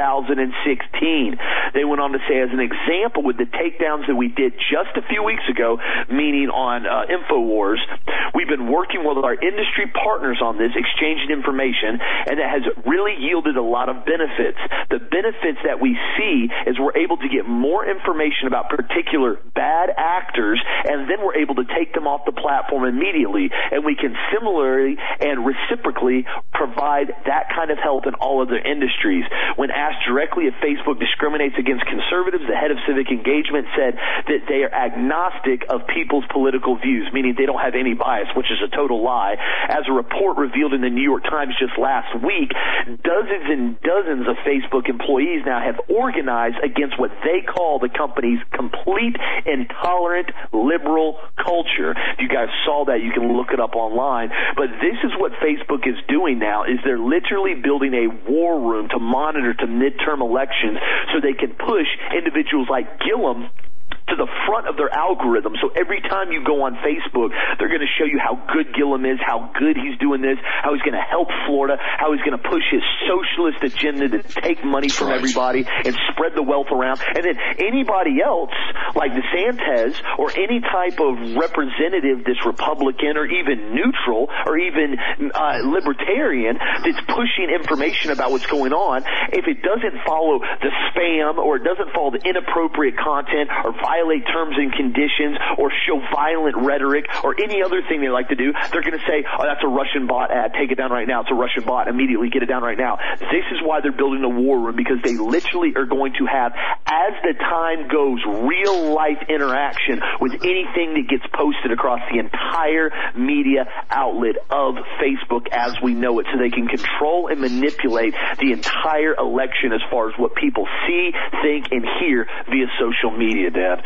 2016. They went on to say, as an example, with the takedowns that we did just a few weeks ago, meaning on InfoWars, we've been working with our industry partners on this, exchanging information, and it has really yielded a lot of benefits. The benefits that we see is we're able to get more information about particular bad actors, and then we're able to take them off the platform immediately, and we can similarly and reciprocally provide that kind of help in all other industries. When asked directly if Facebook discriminates against conservatives, the head of civic engagement said that they are agnostic of people's political views, meaning they don't have any bias, which is a total lie. As a report revealed in the New York Times just last week, dozens and dozens of Facebook employees now have organized against what they call the company's complete intolerant liberal culture. If you guys saw that, you can look it up online. But this is what Facebook is doing now, is they're literally building a war room to monitor to midterm elections so they can push individuals like Gillum to the front of their algorithm. So every time you go on Facebook, they're going to show you how good Gillum is, how good he's doing this, how he's going to help Florida, how he's going to push his socialist agenda to take money from everybody and spread the wealth around. And then anybody else, like DeSantis or any type of representative that's Republican or even neutral or even libertarian that's pushing information about what's going on, if it doesn't follow the spam or it doesn't follow the inappropriate content or violate terms and conditions or show violent rhetoric or any other thing they like to do, they're going to say, oh, that's a Russian bot ad. Take it down right now. It's a Russian bot. Immediately get it down right now. This is why they're building a war room, because they literally are going to have, as the time goes, real life interaction with anything that gets posted across the entire media outlet of Facebook as we know it, so they can control and manipulate the entire election as far as what people see, think, and hear via social media, Dad.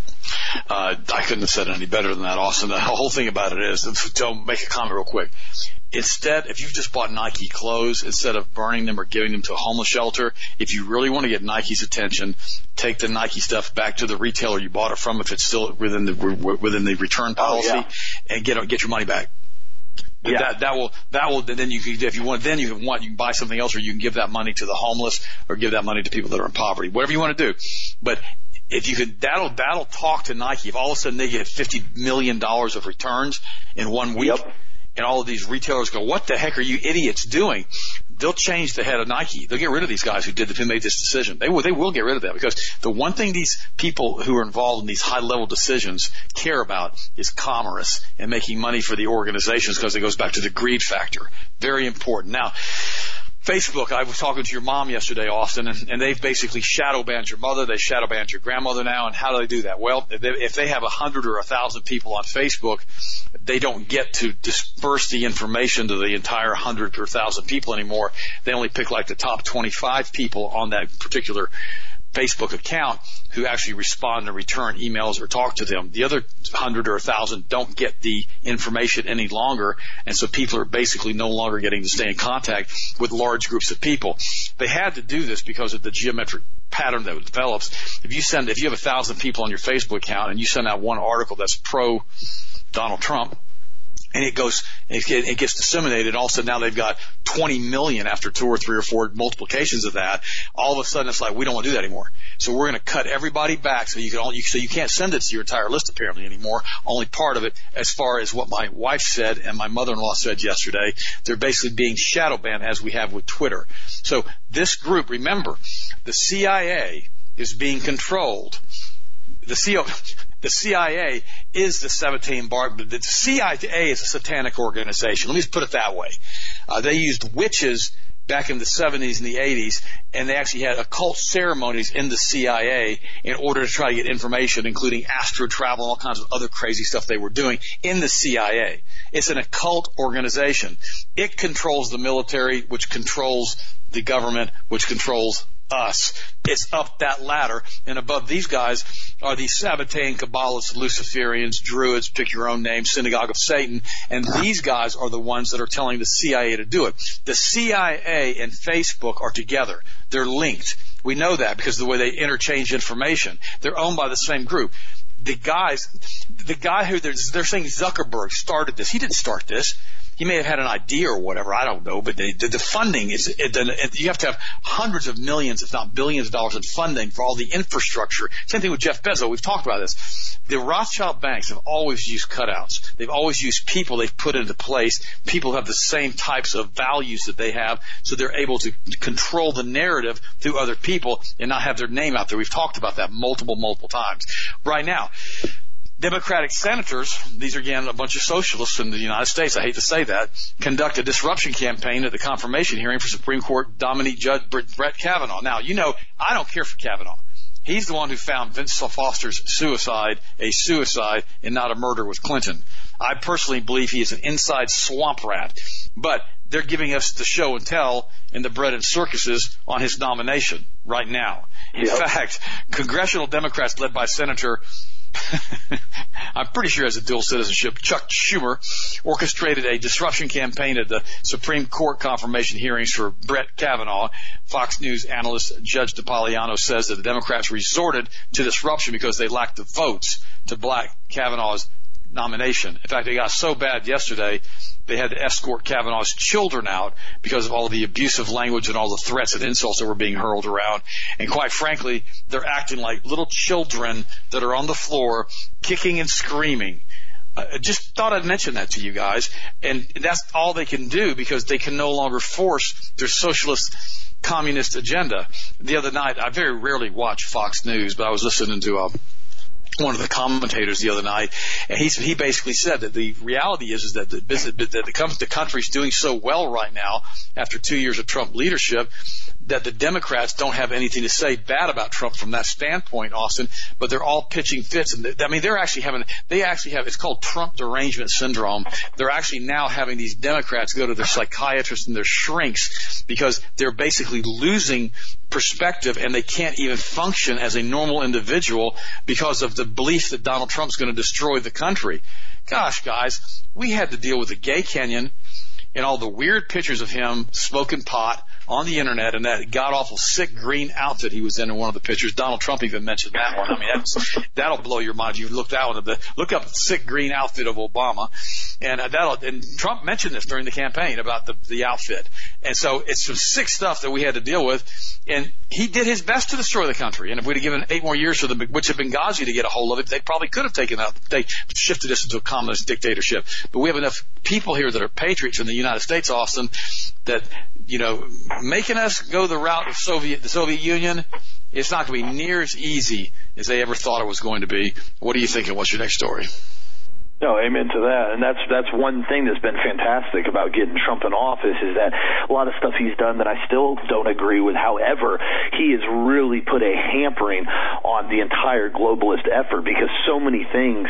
I couldn't have said it any better than that, Austin. The whole thing about it is, to make a comment real quick, instead, if you've just bought Nike clothes, instead of burning them or giving them to a homeless shelter, if you really want to get Nike's attention, take the Nike stuff back to the retailer you bought it from, if it's still within the return policy, and get your money back. Yeah. That will, then you can, if you want, then you can buy something else, or you can give that money to the homeless or give that money to people that are in poverty, whatever you want to do. But if you could, that'll talk to Nike. If all of a sudden they get $50 million of returns in 1 week, and all of these retailers go, what the heck are you idiots doing? They'll change the head of Nike. They'll get rid of these guys who made this decision. They will get rid of that, because the one thing these people who are involved in these high-level decisions care about is commerce and making money for the organizations, because it goes back to the greed factor. Very important. Now, Facebook, I was talking to your mom yesterday, Austin, and they've basically shadow banned your mother. They shadow banned your grandmother now. And how do they do that? Well, if they have 100 or 1,000 people on Facebook, they don't get to disperse the information to the entire 100 or 1,000 people anymore. They only pick like the top 25 people on that particular Facebook account who actually respond and return emails or talk to them. The other 100 or 1,000 don't get the information any longer, and so people are basically no longer getting to stay in contact with large groups of people. They had to do this because of the geometric pattern that develops. If you have 1,000 people on your Facebook account and you send out one article that's pro Donald Trump, and it gets disseminated. Also, now they've got 20 million after 2 or 3 or 4 multiplications of that. All of a sudden, it's like, we don't want to do that anymore. So we're going to cut everybody back, so you can't send it to your entire list apparently anymore. Only part of it. As far as what my wife said and my mother-in-law said yesterday, they're basically being shadow banned, as we have with Twitter. So this group, remember, the CIA is being controlled. The CIA is the 17 bar. The CIA is a satanic organization. Let me just put it that way. They used witches back in the 70s and the 80s, and they actually had occult ceremonies in the CIA in order to try to get information, including astro travel and all kinds of other crazy stuff they were doing in the CIA. It's an occult organization. It controls the military, which controls the government, which controls us. It's up that ladder. And above these guys are the Sabbatean Kabbalists, Luciferians, Druids, pick your own name, Synagogue of Satan. And these guys are the ones that are telling the CIA to do it. The CIA and Facebook are together. They're linked. We know that because of the way they interchange information. They're owned by the same group. The guy who they're saying Zuckerberg started this. He didn't start this. He may have had an idea or whatever, I don't know, but the funding is, you have to have hundreds of millions, if not billions of dollars in funding for all the infrastructure. Same thing with Jeff Bezos. We've talked about this. The Rothschild banks have always used cutouts. They've always used people they've put into place. People have the same types of values that they have, so they're able to control the narrative through other people and not have their name out there. We've talked about that multiple times. Right now, Democratic senators, these are again a bunch of socialists in the United States, I hate to say that, conduct a disruption campaign at the confirmation hearing for Supreme Court nominee Judge Brett Kavanaugh. Now, you know, I don't care for Kavanaugh. He's the one who found Vince Foster's suicide a suicide and not a murder with Clinton. I personally believe he is an inside swamp rat, but they're giving us the show and tell and the bread and circuses on his nomination right now. In fact, congressional Democrats led by Senator I'm pretty sure has a dual citizenship, Chuck Schumer, orchestrated a disruption campaign at the Supreme Court confirmation hearings for Brett Kavanaugh. Fox News analyst Judge DiPagliano says that the Democrats resorted to disruption because they lacked the votes to block Kavanaugh's nomination. In fact, they got so bad yesterday they had to escort Kavanaugh's children out because of all the abusive language and all the threats and insults that were being hurled around. And quite frankly, they're acting like little children that are on the floor kicking and screaming. I just thought I'd mention that to you guys. And that's all they can do because they can no longer force their socialist communist agenda. The other night, I very rarely watch Fox News, but I was listening to one of the commentators the other night, and he basically said that the reality is that the country's doing so well right now after 2 years of Trump leadership that the Democrats don't have anything to say bad about Trump from that standpoint, Austin, but they're all pitching fits. And I mean, they actually have, it's called Trump derangement syndrome. They're actually now having these Democrats go to their psychiatrists and their shrinks because they're basically losing perspective and they can't even function as a normal individual because of the belief that Donald Trump's going to destroy the country. Gosh, guys, we had to deal with the gay Kenyan and all the weird pictures of him smoking pot on the internet and that god-awful sick green outfit he was in one of the pictures. Donald Trump even mentioned that one. I mean, that'll blow your mind. You look that one, look up the sick green outfit of Obama. And Trump mentioned this during the campaign about the outfit. And so it's some sick stuff that we had to deal with. And he did his best to destroy the country. And if we'd have given 8 more years for the witch of Benghazi to get a hold of it, they probably could have taken out, they shifted this into a communist dictatorship. But we have enough people here that are patriots in the United States, Austin, that, you know, making us go the route of the Soviet Union, it's not going to be near as easy as they ever thought it was going to be. What are you thinking? What's your next story? No, amen to that. And that's one thing that's been fantastic about getting Trump in office is that a lot of stuff he's done that I still don't agree with. However, he has really put a hampering on the entire globalist effort because so many things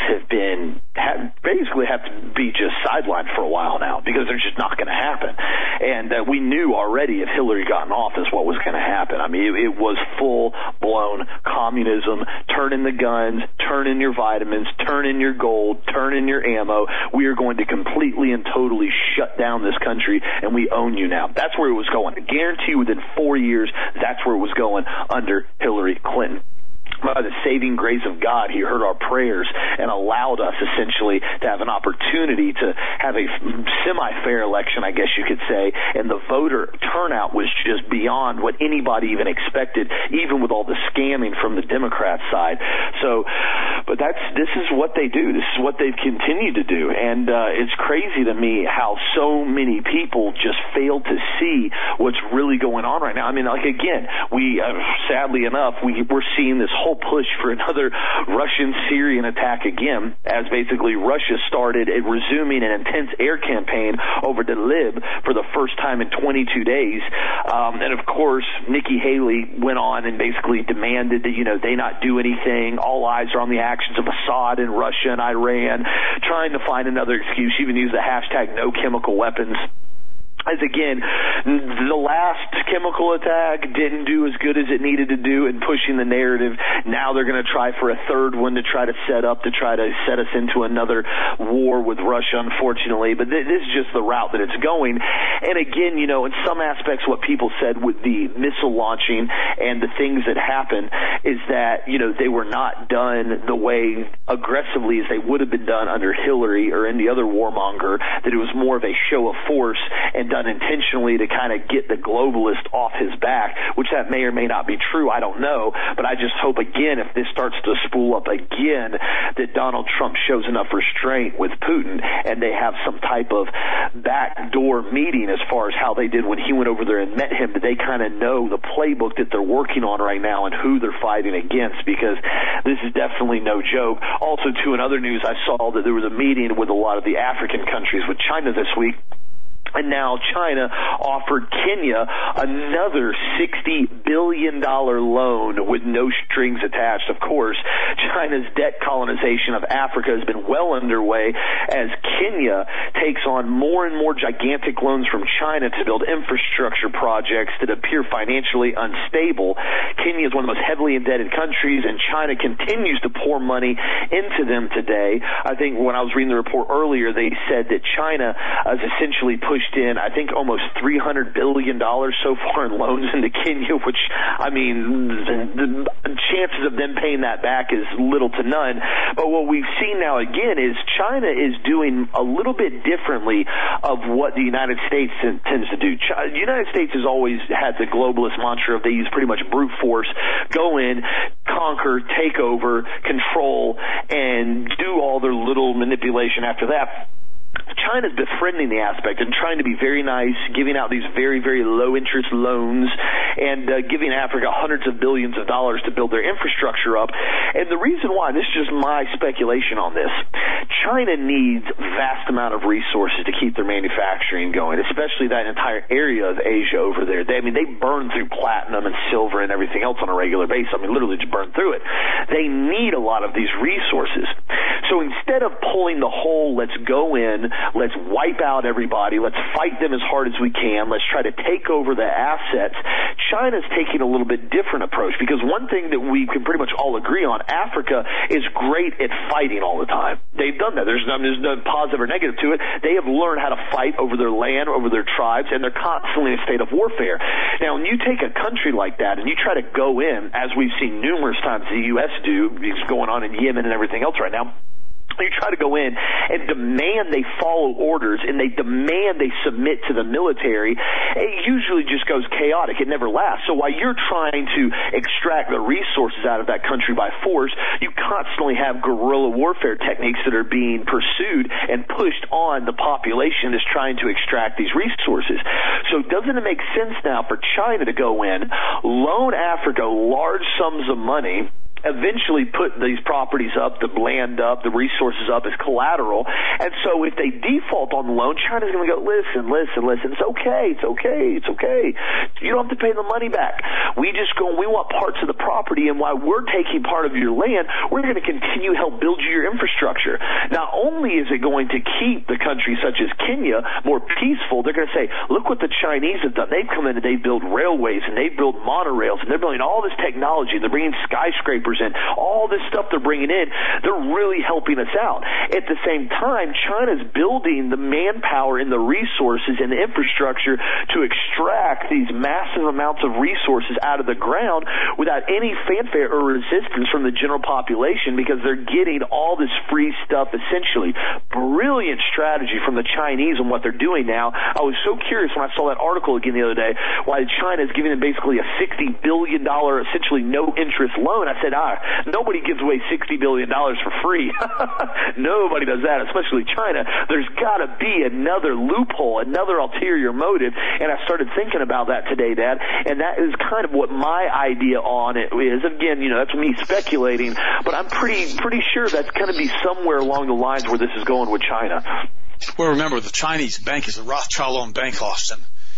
basically have to be just sidelined for a while now because they're just not going to happen. And we knew already if Hillary got in office what was going to happen. I mean, it was full-blown communism. Turn in the guns, turn in your vitamins, turn in your gold, turn in your ammo. We are going to completely and totally shut down this country, and we own you now. That's where it was going. I guarantee you within 4 years, that's where it was going under Hillary Clinton. By the saving grace of God, he heard our prayers and allowed us essentially to have an opportunity to have a semi-fair election, I guess you could say, and the voter turnout was just beyond what anybody even expected, even with all the scamming from the Democrat side. So, but this is what they do. This is what they've continued to do, and it's crazy to me how so many people just fail to see what's really going on right now. I mean, like, again, we sadly enough, we're seeing this whole push for another Russian-Syrian attack again, as basically Russia started resuming an intense air campaign over Idlib for the first time in 22 days. And of course, Nikki Haley went on and basically demanded that, they not do anything. All eyes are on the actions of Assad in Russia and Iran, trying to find another excuse. She even used the hashtag no chemical weapons. as again, the last chemical attack didn't do as good as it needed to do in pushing the narrative. Now they're going to try for a third one to try to set us into another war with Russia, unfortunately. But this is just the route that it's going. And again, in some aspects, what people said with the missile launching and the things that happened is that, they were not done the way aggressively as they would have been done under Hillary or any other warmonger, that it was more of a show of force and done intentionally to kind of get the globalist off his back, which that may or may not be true. I don't know. But I just hope, again, if this starts to spool up again, that Donald Trump shows enough restraint with Putin and they have some type of backdoor meeting as far as how they did when he went over there and met him, that they kind of know the playbook that they're working on right now and who they're fighting against, because this is definitely no joke. Also, too, in other news, I saw that there was a meeting with a lot of the African countries with China this week. And now China offered Kenya another $60 billion loan with no strings attached. Of course, China's debt colonization of Africa has been well underway as Kenya takes on more and more gigantic loans from China to build infrastructure projects that appear financially unstable. Kenya is one of the most heavily indebted countries, and China continues to pour money into them today. I think when I was reading the report earlier, they said that China has essentially pushed in, I think, almost $300 billion so far in loans into Kenya, which, I mean, the chances of them paying that back is little to none. But what we've seen now again is China is doing a little bit differently of what the United States tends to do. The United States has always had the globalist mantra of they use pretty much brute force, go in, conquer, take over, control, and do all their little manipulation after that. China's befriending the aspect and trying to be very nice, giving out these very, very low-interest loans and giving Africa hundreds of billions of dollars to build their infrastructure up. And the reason why, this is just my speculation on this, China needs vast amount of resources to keep their manufacturing going, especially that entire area of Asia over there. They burn through platinum and silver and everything else on a regular basis. Literally just burn through it. They need a lot of these resources. So instead of pulling the whole, let's go in, let's wipe out everybody, let's fight them as hard as we can, let's try to take over the assets, China's taking a little bit different approach, because one thing that we can pretty much all agree on, Africa is great at fighting all the time. They've done that. There's no positive or negative to it. They have learned how to fight over their land, over their tribes, and they're constantly in a state of warfare. Now, when you take a country like that and you try to go in, as we've seen numerous times the U.S. do, it's going on in Yemen and everything else right now, you try to go in and demand they follow orders and they demand they submit to the military, it usually just goes chaotic. It never lasts. So while you're trying to extract the resources out of that country by force, you constantly have guerrilla warfare techniques that are being pursued and pushed on the population that's trying to extract these resources. So doesn't it make sense now for China to go in, loan Africa large sums of money, eventually put these properties up, the land up, the resources up as collateral. And so if they default on the loan, China's going to go, listen, it's okay. You don't have to pay the money back. We want parts of the property, and while we're taking part of your land, we're going to continue to help build you your infrastructure. Not only is it going to keep the country such as Kenya more peaceful, they're going to say, look what the Chinese have done. They've come in and they've built railways and they've built monorails and they're building all this technology and they're bringing skyscrapers in, all this stuff they're bringing in, they're really helping us out. At the same time, China's building the manpower and the resources and the infrastructure to extract these massive amounts of resources out of the ground without any fanfare or resistance from the general population, because they're getting all this free stuff essentially. Brilliant strategy from the Chinese on what they're doing now. I was so curious when I saw that article again the other day, why China is giving them basically a $60 billion essentially no interest loan. I said, nobody gives away $60 billion for free. Nobody does that, especially China. There's got to be another loophole, another ulterior motive, and I started thinking about that today, Dad, and that is kind of what my idea on it is. Again, that's me speculating, but I'm pretty sure that's going to be somewhere along the lines where this is going with China. Well, remember, the Chinese bank is a Rothschild-owned bank, Austin.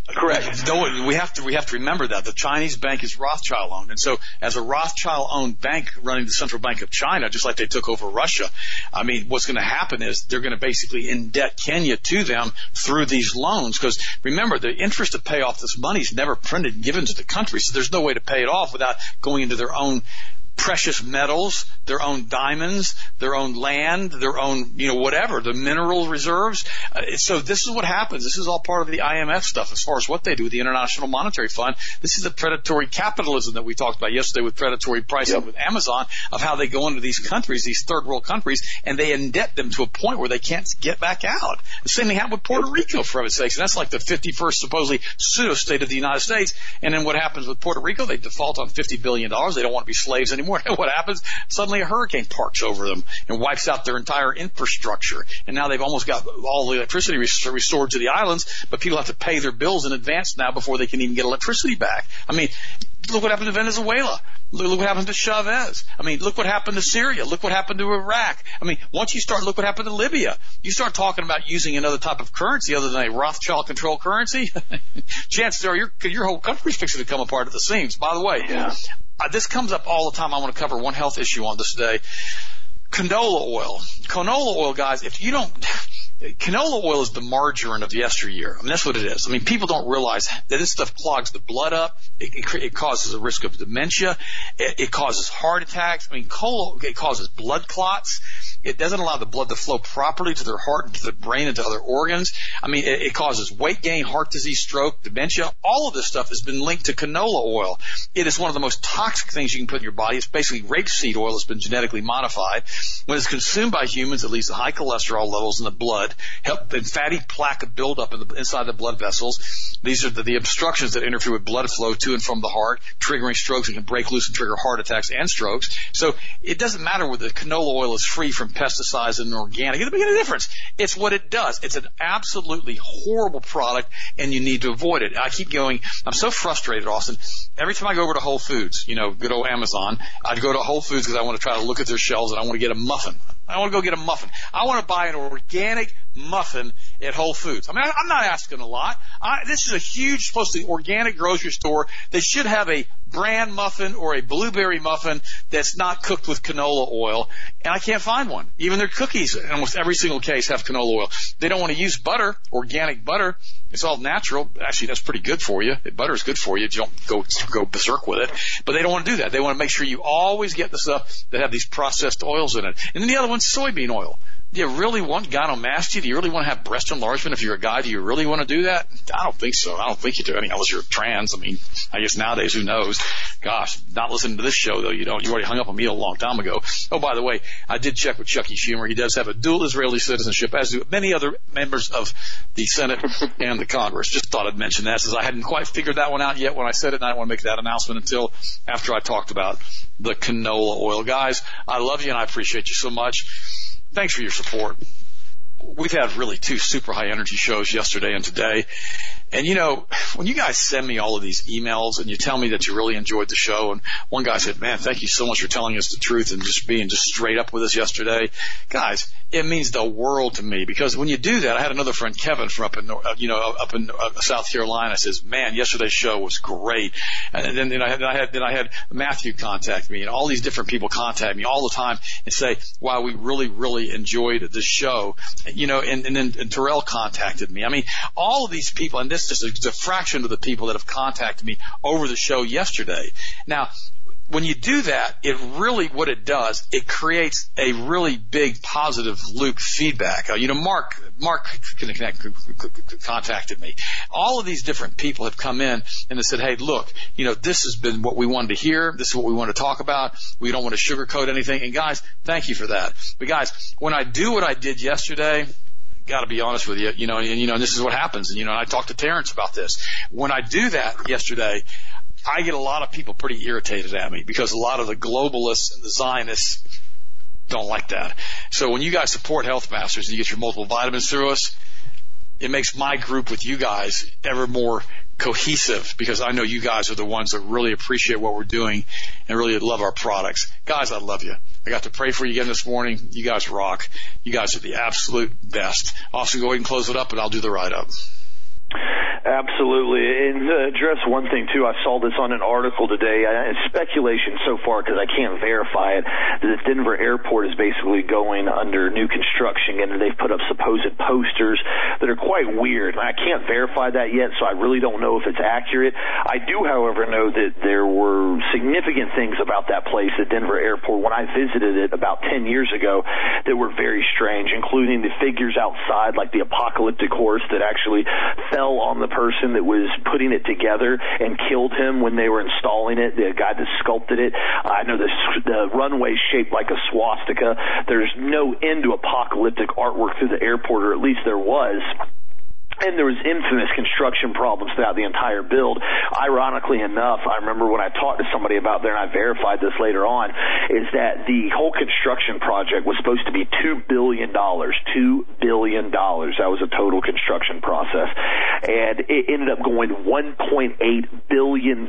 Correct. We have to remember that the Chinese bank is Rothschild owned, and so as a Rothschild owned bank running the Central Bank of China, just like they took over Russia, I mean, what's going to happen is they're going to basically indebt Kenya to them through these loans. Because remember, the interest to pay off this money is never printed and given to the country, so there's no way to pay it off without going into their own precious metals, their own diamonds, their own land, their own, whatever, the mineral reserves. So this is what happens. This is all part of the IMF stuff as far as what they do with the International Monetary Fund. This is the predatory capitalism that we talked about yesterday with predatory pricing with Amazon, of how they go into these countries, these third world countries, and they indebt them to a point where they can't get back out. The same thing happened with Puerto Rico, for heaven's sakes, and that's like the 51st supposedly pseudo-state of the United States. And then what happens with Puerto Rico? They default on $50 billion. They don't want to be slaves anymore. What happens? Suddenly a hurricane parks over them and wipes out their entire infrastructure. And now they've almost got all the electricity restored to the islands, but people have to pay their bills in advance now before they can even get electricity back. I mean, look what happened to Venezuela. Look what happened to Chavez. I mean, look what happened to Syria. Look what happened to Iraq. I mean, once you start, look what happened to Libya. You start talking about using another type of currency other than a Rothschild-controlled currency, chances are your whole country's fixing to come apart at the seams. By the way, this comes up all the time. I want to cover one health issue on this today. Canola oil. Canola oil, guys, canola oil is the margarine of yesteryear. I mean, that's what it is. I mean, people don't realize that this stuff clogs the blood up. It causes a risk of dementia. It causes heart attacks. I mean, it causes blood clots. It doesn't allow the blood to flow properly to their heart and to the brain and to other organs. I mean, it causes weight gain, heart disease, stroke, dementia. All of this stuff has been linked to canola oil. It is one of the most toxic things you can put in your body. It's basically rapeseed oil that's been genetically modified. When it's consumed by humans, it leads to high cholesterol levels in the blood, and fatty plaque buildup inside the blood vessels. These are the obstructions that interfere with blood flow to and from the heart, triggering strokes and can break loose and trigger heart attacks and strokes. So it doesn't matter whether the canola oil is free from pesticides and organic. It doesn't make any difference. It's what it does. It's an absolutely horrible product, and you need to avoid it. I keep going. I'm so frustrated, Austin. Every time I go over to Whole Foods, good old Amazon, I'd go to Whole Foods because I want to try to look at their shelves and I want to get a muffin. I want to go get a muffin. I want to buy an organic muffin at Whole Foods. I mean, I'm not asking a lot. This is a huge, supposedly organic grocery store. They should have a bran muffin or a blueberry muffin that's not cooked with canola oil, and I can't find one. Even their cookies, in almost every single case, have canola oil. They don't want to use butter, organic butter. It's all natural. Actually, that's pretty good for you. Butter is good for you. You don't go berserk with it. But they don't want to do that. They want to make sure you always get the stuff that have these processed oils in it. And then the other one's soybean oil. Do you really want gynecomastia? Do you really want to have breast enlargement if you're a guy? Do you really want to do that? I don't think so. I don't think you do. I mean, unless you're trans. I mean, I guess nowadays, who knows? Gosh, not listening to this show, though. You already hung up on me a long time ago. Oh, by the way, I did check with Chucky Schumer. He does have a dual Israeli citizenship, as do many other members of the Senate and the Congress. Just thought I'd mention that, since I hadn't quite figured that one out yet when I said it, and I didn't want to make that announcement until after I talked about the canola oil. Guys, I love you and I appreciate you so much. Thanks for your support. We've had really two super high energy shows yesterday and today. And when you guys send me all of these emails and you tell me that you really enjoyed the show, and one guy said, man, thank you so much for telling us the truth and just being just straight up with us yesterday. Guys, it means the world to me, because when you do that, I had another friend, Kevin, from up in South Carolina, says, man, yesterday's show was great. And then I had Matthew contact me, and all these different people contact me all the time and say, wow, we really, really enjoyed this show. And then Terrell contacted me. I mean, all of these people, and this is a fraction of the people that have contacted me over the show yesterday. Now, when you do that, what it does, it creates a really big positive loop feedback. Mark contacted me. All of these different people have come in and they said, hey, look, this has been what we wanted to hear. This is what we want to talk about. We don't want to sugarcoat anything. And guys, thank you for that. But guys, when I do what I did yesterday, got to be honest with you, and this is what happens. And, I talked to Terrence about this. When I do that yesterday, I get a lot of people pretty irritated at me because a lot of the globalists and the Zionists don't like that. So when you guys support Health Masters and you get your multiple vitamins through us, it makes my group with you guys ever more cohesive, because I know you guys are the ones that really appreciate what we're doing and really love our products. Guys, I love you. I got to pray for you again this morning. You guys rock. You guys are the absolute best. Also, go ahead and close it up, and I'll do the write-up. Absolutely. And to address one thing, too, I saw this on an article today. It's speculation so far because I can't verify it, that the Denver airport is basically going under new construction, and they've put up supposed posters that are quite weird. And I can't verify that yet, so I really don't know if it's accurate. I do, however, know that there were significant things about that place, the Denver airport, when I visited it about 10 years ago that were very strange, including the figures outside, like the apocalyptic horse that actually fell on the person that was putting it together and killed him when they were installing it, the guy that sculpted it. I know the runway shaped like a swastika. There's no end to apocalyptic artwork through the airport, or at least there was. And there was infamous construction problems throughout the entire build. Ironically enough, I remember when I talked to somebody about there, and I verified this later on, is that the whole construction project was supposed to be $2 billion. $2 billion. That was a total construction process. And it ended up going $1.8 billion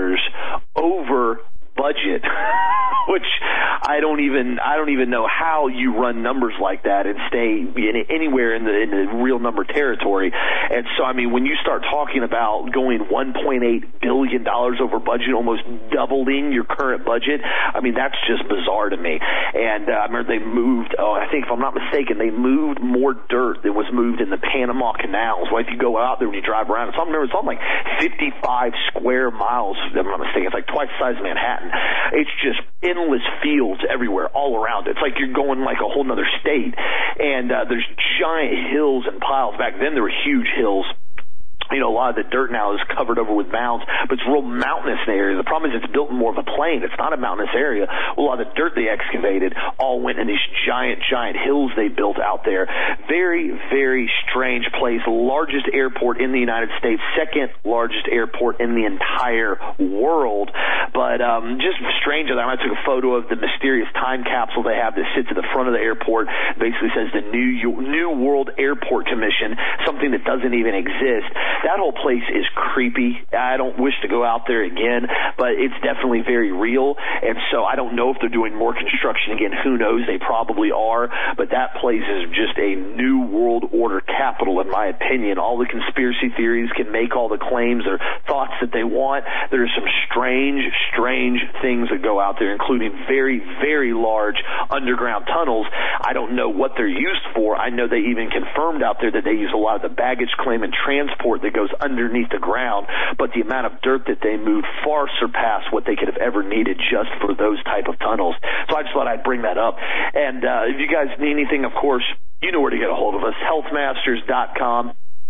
over budget, which I don't even know how you run numbers like that and stay anywhere in the real number territory. And so, I mean, when you start talking about going $1.8 billion over budget, almost doubling your current budget, I mean, that's just bizarre to me. And I remember they moved, I think if I'm not mistaken, they moved more dirt than was moved in the Panama Canals. Well, if you go out there when you drive around, it's on like 55 square miles, if I'm not mistaken. It's like twice the size of Manhattan. It's just endless fields everywhere, all around. It's like you're going like a whole nother state. And there's giant hills and piles. Back then there were huge hills. You know, a lot of the dirt now is covered over with mounds, but it's a real mountainous area. The problem is it's built in more of a plain. It's not a mountainous area. A lot of the dirt they excavated all went in these giant hills they built out there. Very, very strange place. Largest airport in the United States, second largest airport in the entire world. But just strange. I took a photo of the mysterious time capsule they have that sits at the front of the airport. It basically says the New World Airport Commission, something that doesn't even exist. That whole place is creepy. I don't wish to go out there again, but it's definitely very real. And so I don't know if they're doing more construction again. Who knows? They probably are. But that place is just a new world order capital, in my opinion. All the conspiracy theories can make all the claims or thoughts that they want. There's some strange things that go out there, including very, very large underground tunnels. I don't know what they're used for. I know they even confirmed out there that they use a lot of the baggage claim and transport that goes underneath the ground, but the amount of dirt that they moved far surpassed what they could have ever needed just for those type of tunnels. So I just thought I'd bring that up. And if you guys need anything, of course, you know where to get a hold of us, healthmasters.com.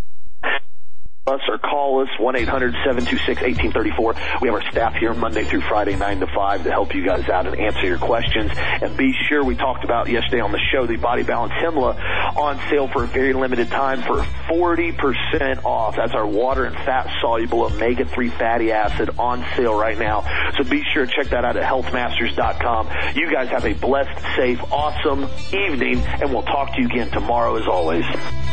Us or call us 1-800-726-1834. We have our staff here Monday through Friday 9 to 5 to help you guys out and answer your questions. And be sure, we talked about yesterday on the show, the Body Balance Himalaya on sale for a very limited time for 40% off. That's our water and fat soluble omega-3 fatty acid on sale right now. So be sure to check that out at healthmasters.com. You guys have a blessed, safe, awesome evening, and we'll talk to you again tomorrow as always.